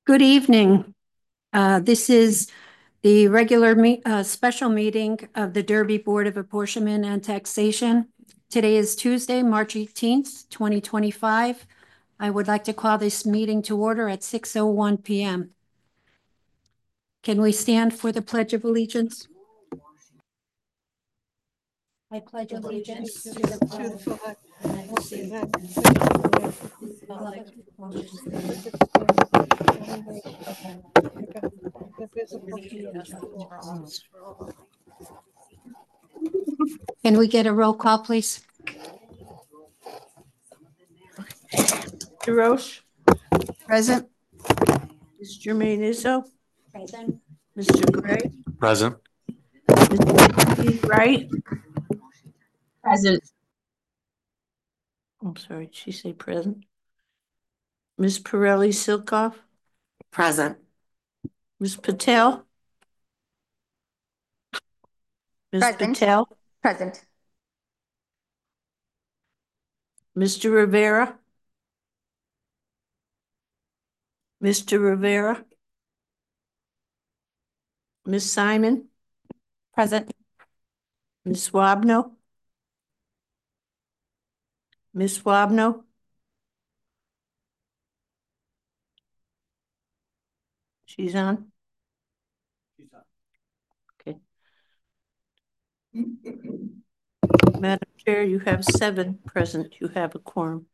Good evening. This is the regular special meeting of the Derby Board of Apportionment and Taxation. Today is Tuesday, March 18th, 2025. I would like to call this meeting to order at 6:01 p.m. Can we stand for the Pledge of Allegiance? I pledge allegiance to the flag of the United States Can we get a roll call, please? DeRoche. Present. Ms. Jermaine Izzo. Present. Mr. Gray. Present. Ms. Wright. Present. I'm sorry, did she say present? Ms. Pirelli Silkoff. Present. Ms. Patel. Ms. Present. Patel. Present. Mr. Rivera. Mr. Rivera. Ms. Simon. Present. Ms. Swabno. Ms. Swabno. She's on. Okay. Madam Chair, you have 7 present. You have a quorum.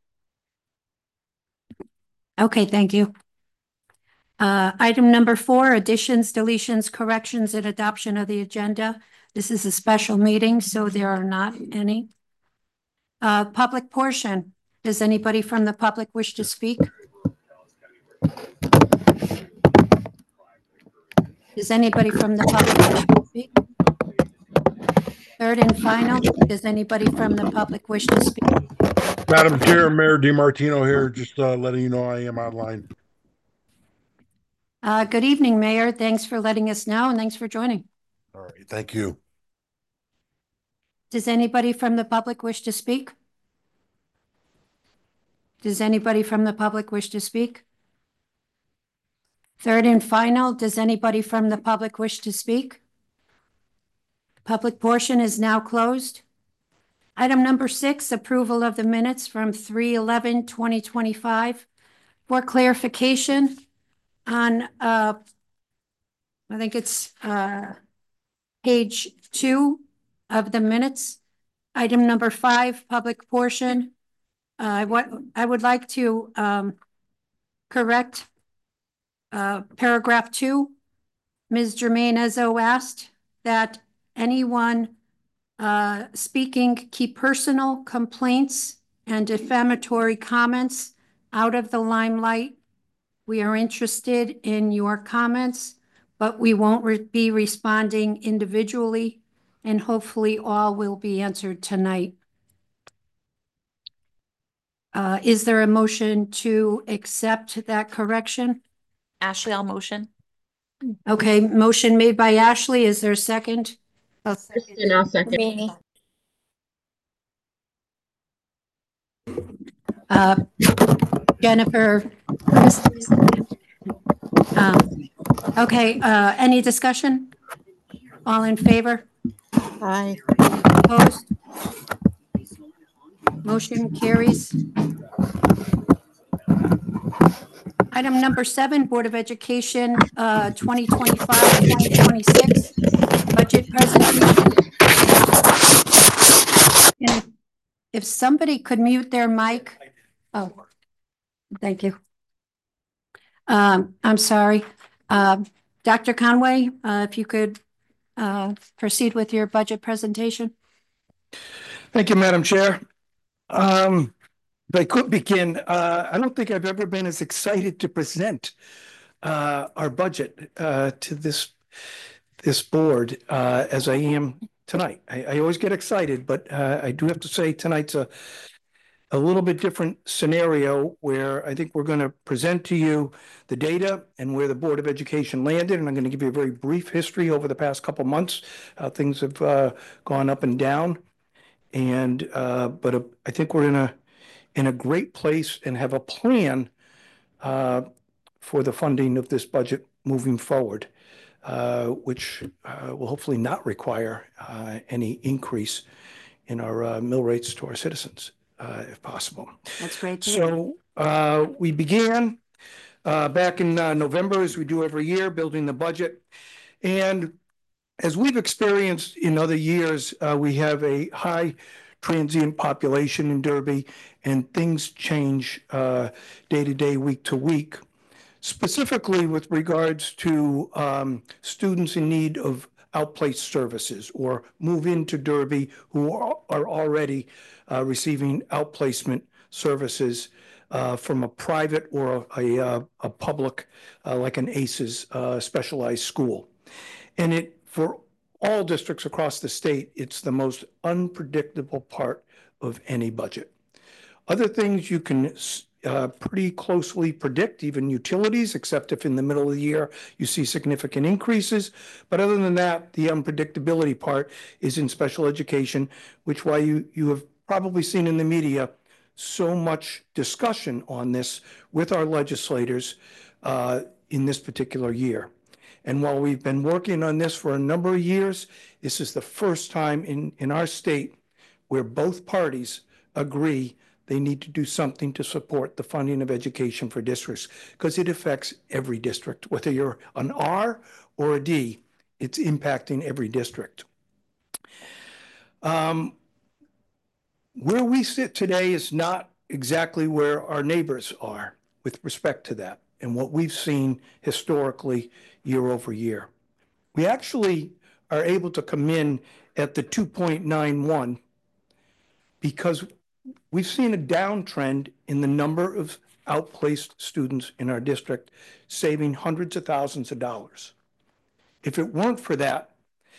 Okay, thank you. Item number 4, additions, deletions, corrections, and adoption of the agenda. This is a special meeting, so there are not any. Public portion. Does anybody from the public wish to speak? Does anybody from the public wish to speak? Third and final, does anybody from the public wish to speak? Madam Chair, Mayor DiMartino here, just letting you know I am online. Good evening, Mayor. Thanks for letting us know, and thanks for joining. All right, thank you. Does anybody from the public wish to speak? Does anybody from the public wish to speak? Third and final, does anybody from the public wish to speak? Public portion is now closed. Item number 6, approval of the minutes from 3/11/2025. For clarification on, I think it's page 2 of the minutes, item number 5, public portion. I would like to correct paragraph 2. Ms. Jermaine Ezzo asked that anyone speaking keep personal complaints and defamatory comments out of the limelight. We are interested in your comments, but we won't be responding individually, and hopefully all will be answered tonight. Is there a motion to accept that correction? Ashley, I'll motion. Okay, motion made by Ashley. Is there a second? I'll second. Jennifer. Okay, any discussion? All in favor? Aye. Opposed? Motion carries. Item number 7, Board of Education, 2025-2026 budget presentation. And if somebody could mute their mic. Oh, thank you. I'm sorry. Dr. Conway, if you could proceed with your budget presentation. Thank you, Madam Chair. If I could begin, I don't think I've ever been as excited to present our budget to this board as I am tonight. I always get excited, but I do have to say tonight's a little bit different scenario where I think we're going to present to you the data and where the Board of Education landed, and I'm going to give you a very brief history over the past couple months, how things have gone up and down. And but I think we're in a great place and have a plan for the funding of this budget moving forward, which will hopefully not require any increase in our mill rates to our citizens, if possible. That's great to hear. So we began back in November, as we do every year, building the budget. And as we've experienced in other years, we have a high transient population in Derby, and things change day to day, week to week. Specifically with regards to students in need of outplaced services or move into Derby who are already receiving outplacement services from a private or a public, like an ACES specialized school. And for all districts across the state, it's the most unpredictable part of any budget. Other things you can pretty closely predict, even utilities, except if in the middle of the year you see significant increases. But other than that, the unpredictability part is in special education, which why you have probably seen in the media so much discussion on this with our legislators in this particular year. And while we've been working on this for a number of years, this is the first time in our state where both parties agree they need to do something to support the funding of education for districts, because it affects every district. Whether you're an R or a D, it's impacting every district. Where we sit today is not exactly where our neighbors are with respect to that and what we've seen historically year over year. We actually are able to come in at the 2.91 because we've seen a downtrend in the number of outplaced students in our district, saving hundreds of thousands of dollars. If it weren't for that,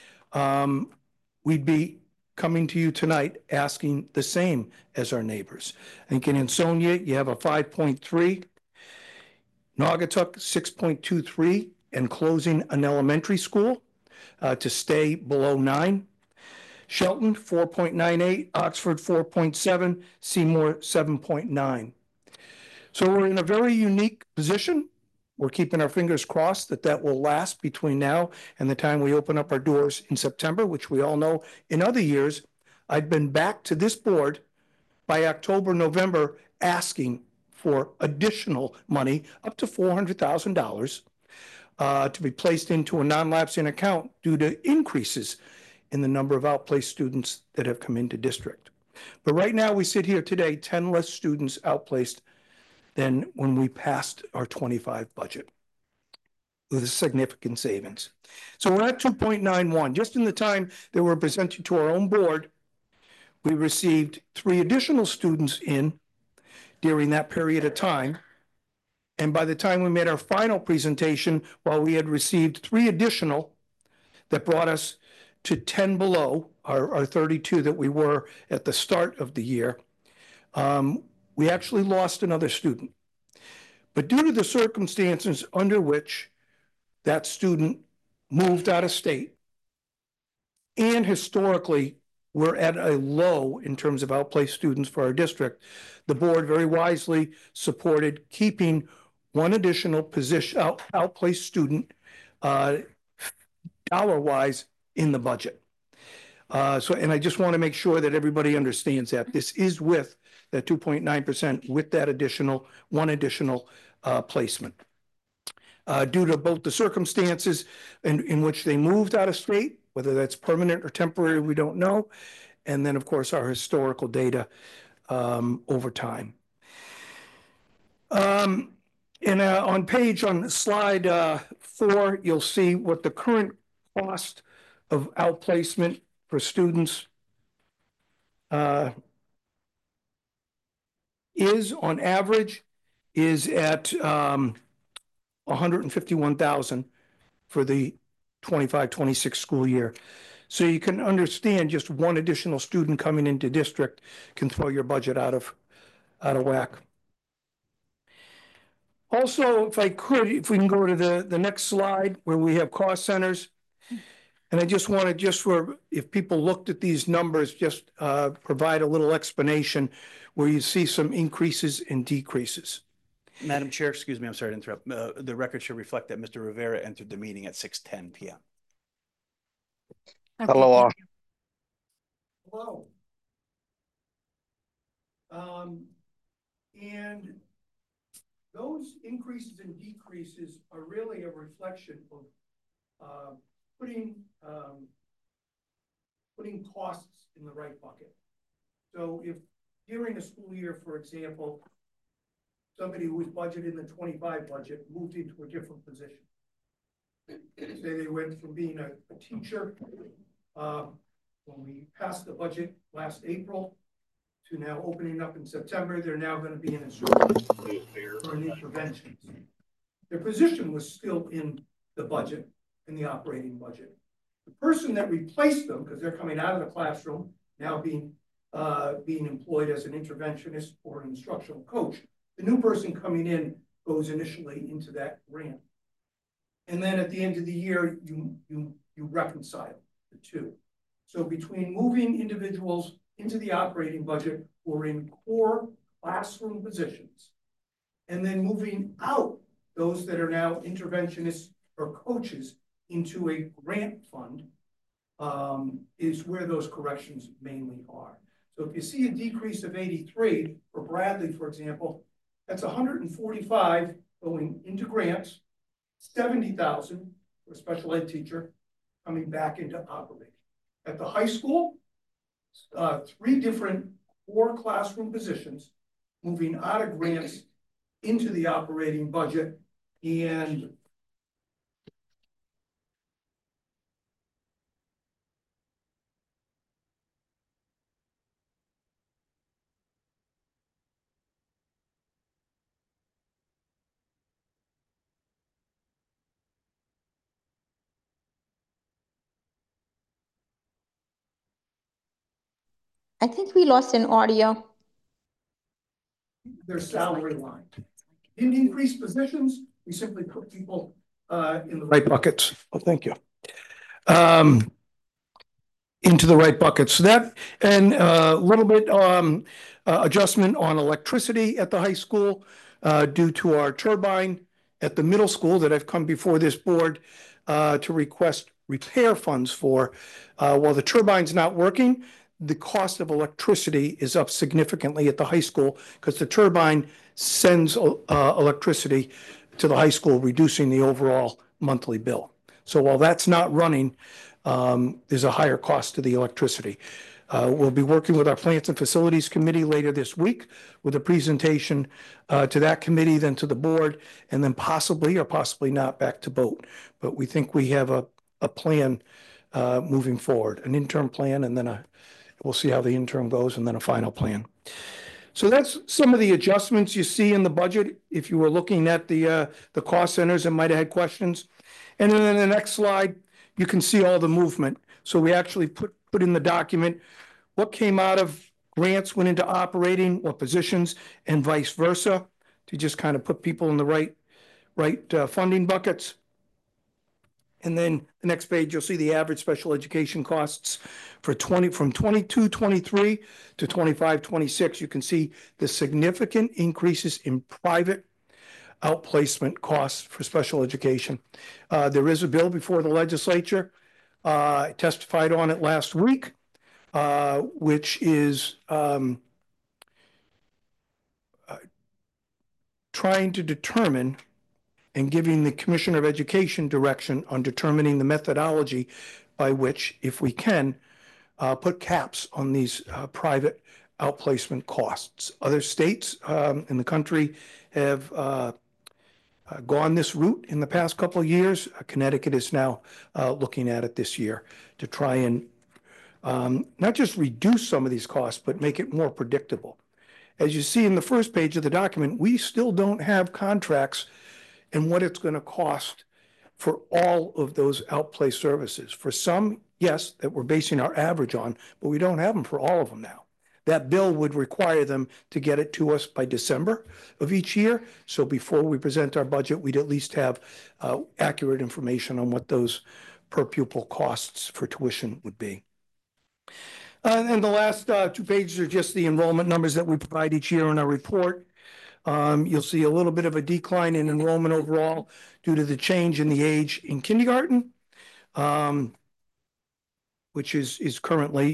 we'd be coming to you tonight asking the same as our neighbors. I think in Ansonia, you have a 5.3, Naugatuck 6.23, and closing an elementary school to stay below 9. Shelton, 4.98, Oxford, 4.7, Seymour, 7.9. So we're in a very unique position. We're keeping our fingers crossed that that will last between now and the time we open up our doors in September, which we all know in other years, I've been back to this board by October, November, asking for additional money, up to $400,000, to be placed into a non-lapsing account due to increases in the number of outplaced students that have come into district. But right now we sit here today, 10 less students outplaced than when we passed our 25 budget with significant savings. So we're at 2.91. Just in the time that we're presented to our own board, we received 3 additional students in during that period of time. And by the time we made our final presentation, while we had received 3 additional, that brought us to 10 below our 32 that we were at the start of the year, we actually lost another student. But due to the circumstances under which that student moved out of state, and historically we're at a low in terms of outplaced students for our district, the board very wisely supported keeping 1 additional position outplaced student dollar-wise in the budget. And I just want to make sure that everybody understands that this is with that 2.9% with that additional 1 additional placement. Due to both the circumstances in which they moved out of state, whether that's permanent or temporary, we don't know. And then, of course, our historical data over time. On slide 4, you'll see what the current cost of outplacement for students is on average is at $151,000 for the 25-26 school year. So you can understand just 1 additional student coming into district can throw your budget out of whack. Also, if we can go to the next slide where we have cost centers. And I just wanted, if people looked at these numbers, just provide a little explanation where you see some increases and decreases. Madam Chair, excuse me, I'm sorry to interrupt. The record should reflect that Mr. Rivera entered the meeting at 6:10 p.m. Okay, Hello, thank you. Hello. And those increases and decreases are really a reflection of putting costs in the right bucket. So if during the school year, for example, somebody who was budgeted in the 25 budget moved into a different position. Say they went from being a teacher when we passed the budget last April to now opening up in September, they're now going to be an instructor or an intervention. Their position was still in the budget, in the operating budget. The person that replaced them, because they're coming out of the classroom, now being employed as an interventionist or an instructional coach, the new person coming in goes initially into that grant. And then at the end of the year, you reconcile the two. So between moving individuals into the operating budget who are in core classroom positions, and then moving out those that are now interventionists or coaches into a grant fund, is where those corrections mainly are. So if you see a decrease of 83 for Bradley, for example, that's 145 going into grants, 70,000 for a special ed teacher coming back into operating. At the high school, 3 different core classroom positions moving out of grants into the operating budget, and I think we lost an audio. their salary line. Didn't increase positions, we simply put people in the right buckets. Oh, thank you. Into the right buckets. So that, and a little bit adjustment on electricity at the high school due to our turbine at the middle school that I've come before this board to request repair funds for. While the turbine's not working, the cost of electricity is up significantly at the high school because the turbine sends electricity to the high school, reducing the overall monthly bill. So while that's not running, there's a higher cost to the electricity. We'll be working with our Plants and Facilities Committee later this week with a presentation to that committee, then to the board, and then possibly or possibly not back to BOAT. But we think we have a plan moving forward, an interim plan, and then we'll see how the interim goes, and then a final plan. So that's some of the adjustments you see in the budget. If you were looking at the cost centers and might have had questions. And then in the next slide, you can see all the movement. So we actually put in the document what came out of grants went into operating, what positions, and vice versa, to just kind of put people in the right funding buckets. And then the next page, you'll see the average special education costs for from 22-23 to 25-26. You can see the significant increases in private outplacement costs for special education. There is a bill before the legislature. I testified on it last week, which is trying to determine and giving the Commissioner of Education direction on determining the methodology by which, if we can, put caps on these private outplacement costs. Other states in the country have gone this route in the past couple of years. Connecticut is now looking at it this year to try and not just reduce some of these costs, but make it more predictable. As you see in the first page of the document, we still don't have contracts and what it's going to cost for all of those outplaced services. For some, yes, that we're basing our average on, but we don't have them for all of them now. That bill would require them to get it to us by December of each year. So before we present our budget, we'd at least have accurate information on what those per pupil costs for tuition would be. And the last 2 pages are just the enrollment numbers that we provide each year in our report. You'll see a little bit of a decline in enrollment overall due to the change in the age in kindergarten, which is currently,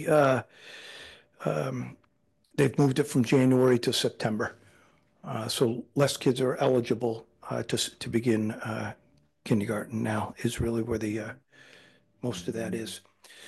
they've moved it from January to September. So less kids are eligible to begin kindergarten now is really where the most of that is.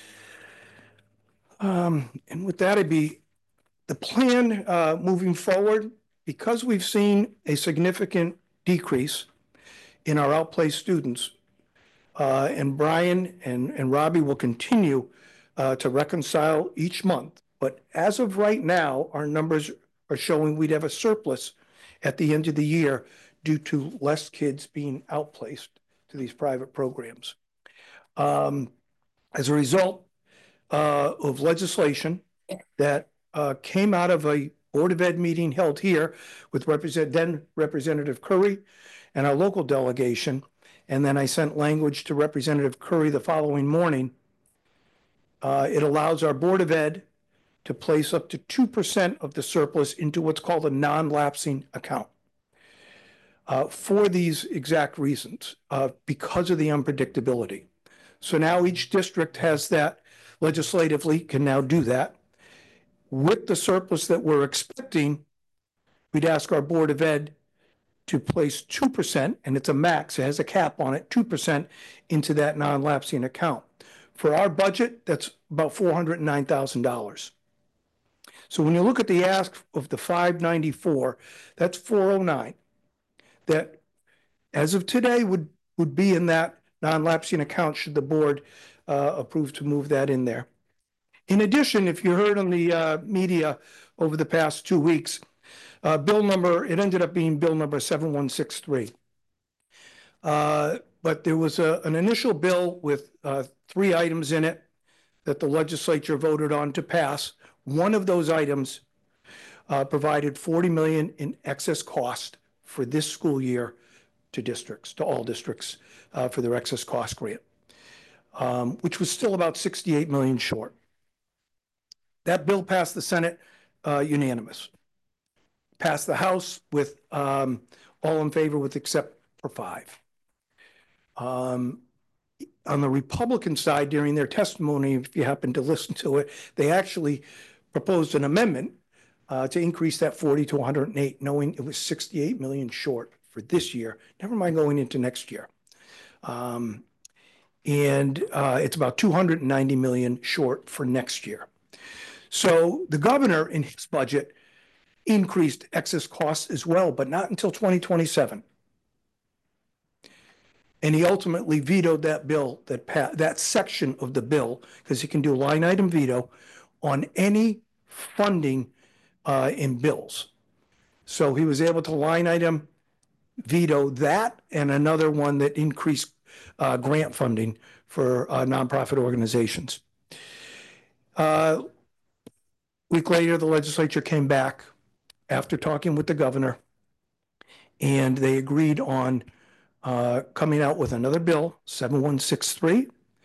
And with that, the plan moving forward, because we've seen a significant decrease in our outplaced students, and Brian and Robbie will continue to reconcile each month. But as of right now, our numbers are showing we'd have a surplus at the end of the year due to less kids being outplaced to these private programs. As a result of legislation that came out of a Board of Ed meeting held here with then Representative Curry and our local delegation, and then I sent language to Representative Curry the following morning. It allows our Board of Ed to place up to 2% of the surplus into what's called a non-lapsing account for these exact reasons, because of the unpredictability. So now each district has that legislatively, can now do that. With the surplus that we're expecting, we'd ask our Board of Ed to place 2%, and it's a max, it has a cap on it, 2% into that non-lapsing account. For our budget, that's about $409,000. So when you look at the ask of the 594, that's 409. That, as of today, would be in that non-lapsing account should the board approve to move that in there. In addition, if you heard on the media over the past 2 weeks, it ended up being bill number 7163. But there was an initial bill with 3 items in it that the legislature voted on to pass. One of those items provided $40 million in excess cost for this school year to districts, to all districts, for their excess cost grant, which was still about $68 million short. That bill passed the Senate unanimous. Passed the House with all in favor with except for 5. On the Republican side, during their testimony, if you happen to listen to it, they actually proposed an amendment to increase that 40 to 108, knowing it was 68 million short for this year, never mind going into next year. And it's about 290 million short for next year. So the governor in his budget increased excess costs as well, but not until 2027. And he ultimately vetoed that bill, that section of the bill, because he can do line item veto on any funding in bills. So he was able to line item veto that and another one that increased grant funding for nonprofit organizations. Week later, the legislature came back after talking with the governor, and they agreed on coming out with another bill, 7163,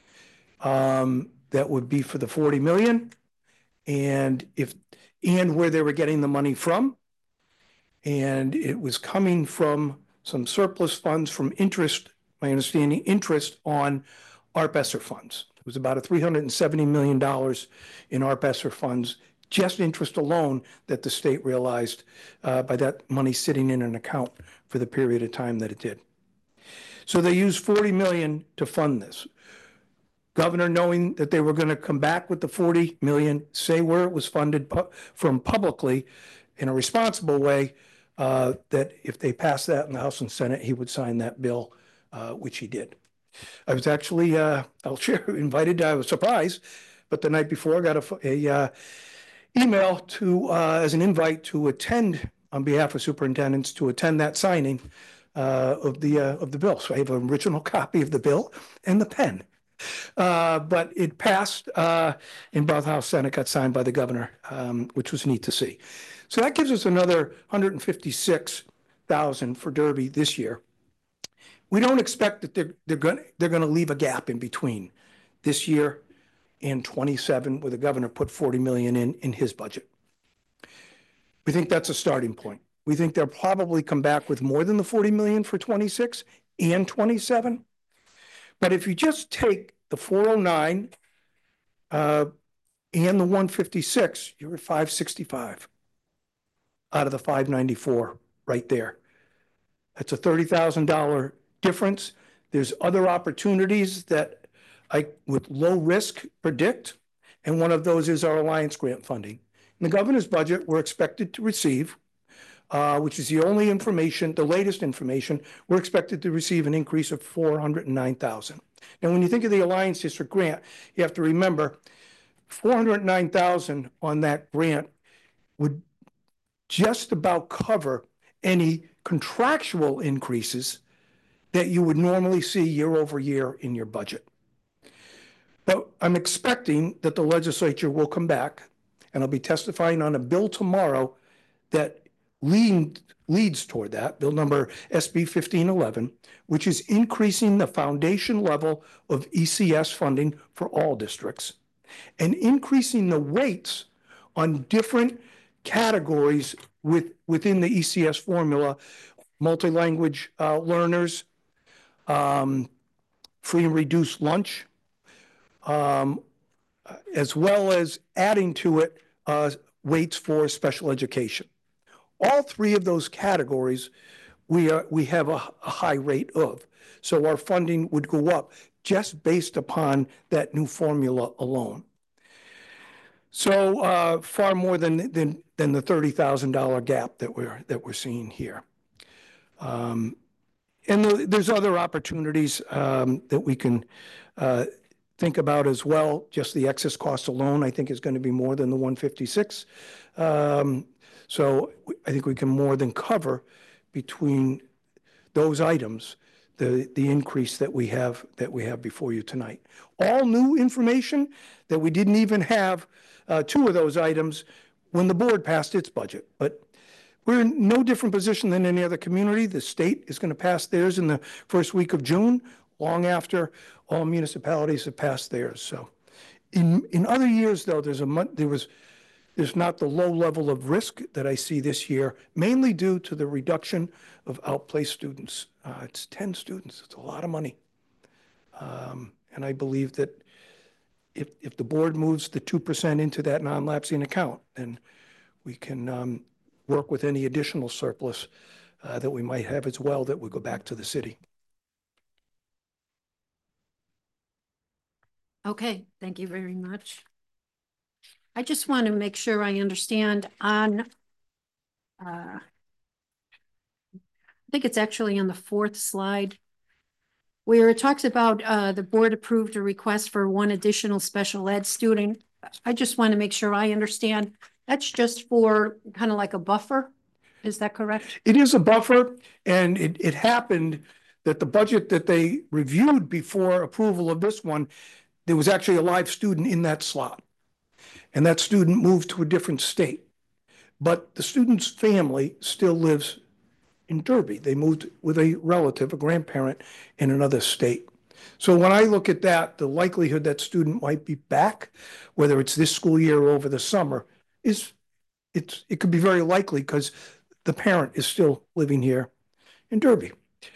that would be for the 40 million, and where they were getting the money from. And it was coming from some surplus funds from interest, my understanding, interest on ARP ESSER funds. It was about $370 million in ARP ESSER funds, just interest alone that the state realized by that money sitting in an account for the period of time that it did. So they used 40 million to fund this. Governor, knowing that they were going to come back with the 40 million, say where it was funded from publicly in a responsible way, that if they passed that in the House and Senate, he would sign that bill, which he did. I was actually, I'll share, invited, I was surprised, but the night before I got a email to, as an invite to attend on behalf of superintendents to attend that signing of the bill. So I have an original copy of the bill and the pen. But it passed in both House and Senate, got signed by the governor, which was neat to see. So that gives us another 156,000 for Derby this year. We don't expect that they're going to leave a gap in between this year and 27, where the governor put 40 million in his budget. We think that's a starting point. We think they'll probably come back with more than the 40 million for 26 and 27. But if you just take the 409 and the 156, you're at 565 out of the 594 right there. That's a $30,000 difference. There's other opportunities that I, with low risk, predict, and one of those is our Alliance grant funding. In the governor's budget, we're expected to receive, which is the only information, the latest information, we're expected to receive an increase of $409,000. Now, when you think of the Alliance District grant, you have to remember $409,000 on that grant would just about cover any contractual increases that you would normally see year over year in your budget. But I'm expecting that the legislature will come back, and I'll be testifying on a bill tomorrow that leads toward that, bill number SB 1511, which is increasing the foundation level of ECS funding for all districts and increasing the weights on different categories within the ECS formula, multi-language learners, free and reduced lunch, as well as adding to it weights for special education. All three of those categories we have a high rate of. So our funding would go up just based upon that new formula alone. So far more than the $30,000 gap that we're seeing here. And there's other opportunities that we can think about as well. Just the excess cost alone, I think, is going to be more than the 156. So I think we can more than cover between those items the increase that we have before you tonight. All new information that we didn't even have two of those items when the board passed its budget. But we're in no different position than any other community. The state is going to pass theirs in the first week of June, long after all municipalities have passed theirs. So in other years, though, there's not the low level of risk that I see this year, mainly due to the reduction of outplaced students. It's 10 students. It's a lot of money. And I believe that if the board moves the 2% into that non-lapsing account, then we can work with any additional surplus that we might have as well that would go back to the city. Okay, thank you very much. I just want to make sure I understand on, I think it's actually on the 4th slide, where it talks about the board approved a request for one additional special ed student. I just want to make sure I understand. That's just for kind of like a buffer. Is that correct? It is a buffer, and it happened that the budget that they reviewed before approval of this one, there was actually a live student in that slot. And that student moved to a different state. But the student's family still lives in Derby. They moved with a relative, a grandparent, in another state. So when I look at that, the likelihood that student might be back, whether it's this school year or over the summer, it could be very likely because the parent is still living here in Derby.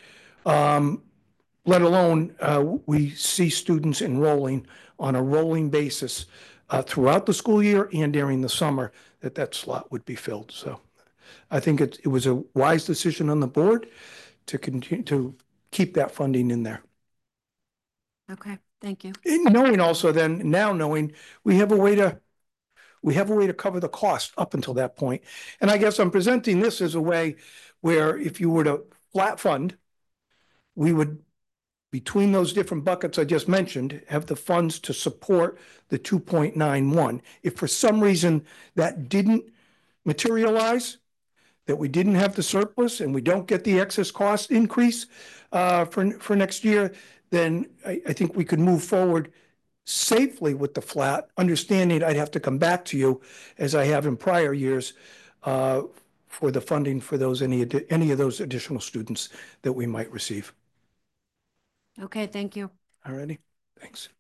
Let alone we see students enrolling on a rolling basis throughout the school year and during the summer that slot would be filled. So I think it was a wise decision on the board to continue to keep that funding in there. Okay, thank you. And knowing also then, now knowing we have a way to cover the cost up until that point. And I guess I'm presenting this as a way where if you were to flat fund, we would, between those different buckets I just mentioned, have the funds to support the 2.91. If for some reason that didn't materialize, that we didn't have the surplus and we don't get the excess cost increase for next year, then I think we could move forward safely with the flat, understanding I'd have to come back to you, as I have in prior years, for the funding for those any of those additional students that we might receive. Okay, thank you. All righty, thanks.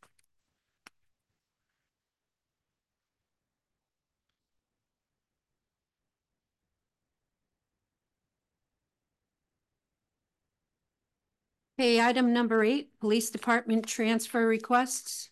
Okay, item number 8, Police Department transfer requests.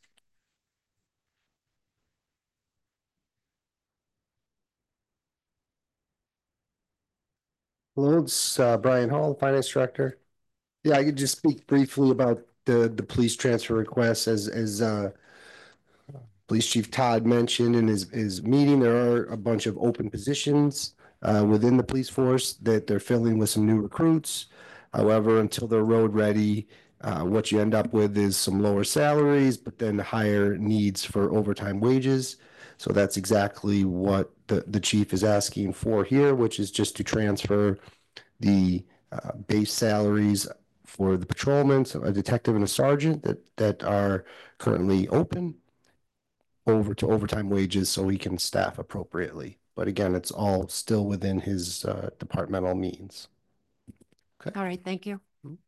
Hello, it's Brian Hall, Finance Director. Yeah, I could just speak briefly about the police transfer request as Police Chief Todd mentioned in his meeting. There are a bunch of open positions within the police force that they're filling with some new recruits. However, until they're road ready, what you end up with is some lower salaries, but then higher needs for overtime wages. So that's exactly what the chief is asking for here, which is just to transfer the base salaries for the patrolmen, so a detective and a sergeant that are currently open over to overtime wages so he can staff appropriately. But again, it's all still within his departmental means. All right, thank you. Mhm.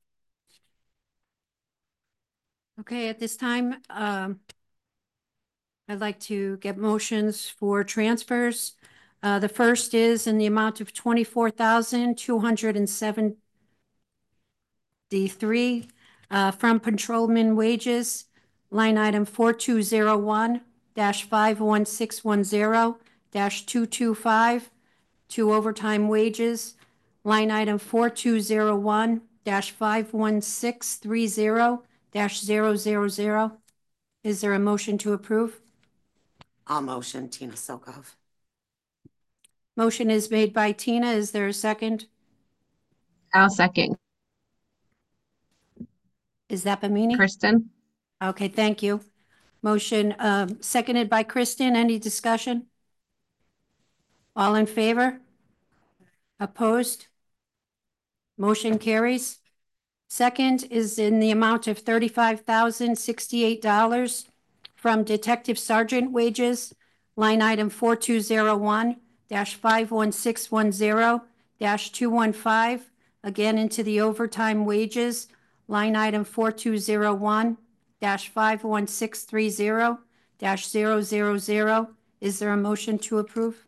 Okay, at this time, I'd like to get motions for transfers. The first is in the amount of 24,273 from patrolman wages, line item 4201-51610-225 to overtime wages, line item 4201-51630-000. Is there a motion to approve? I'll motion Tina Sokov. Motion is made by Tina. Is there a second? I'll second. Is that Bamini? Kristen? Okay, thank you. Motion seconded by Kristen. Any discussion? All in favor? Opposed? Motion carries. Second is in the amount of $35,068 from Detective Sergeant wages, line item 4201-51610-215, again into the overtime wages, line item 4201-51630-000. Is there a motion to approve?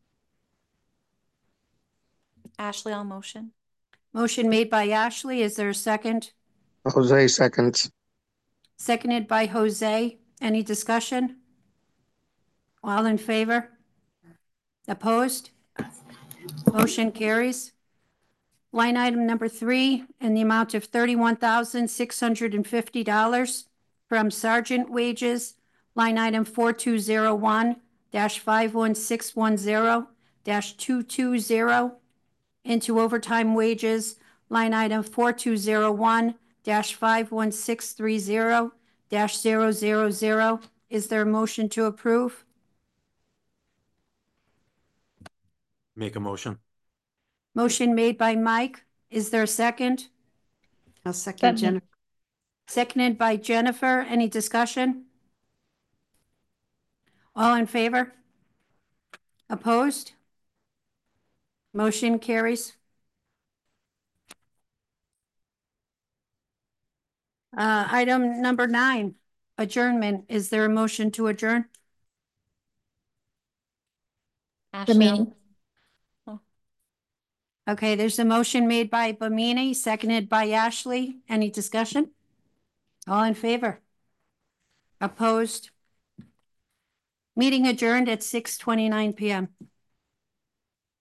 Ashley, I'll motion. Motion made by Ashley. Is there a second? Jose seconds. Seconded by Jose. Any discussion? All in favor? Opposed? Motion carries. Line item number 3 in the amount of $31,650 from sergeant wages, line item 4201-51610-220 into overtime wages, line item 4201-51630-000. Is there a motion to approve? Make a motion. Motion made by Mike. Is there a second? I'll second Jennifer. Seconded by Jennifer. Any discussion? All in favor? Opposed? Motion carries. Item number 9, adjournment. Is there a motion to adjourn? Ashley, I'll- Bamini. Okay, there's a motion made by Bamini, seconded by Ashley. Any discussion? All in favor? Opposed? Meeting adjourned at 6:29 p.m.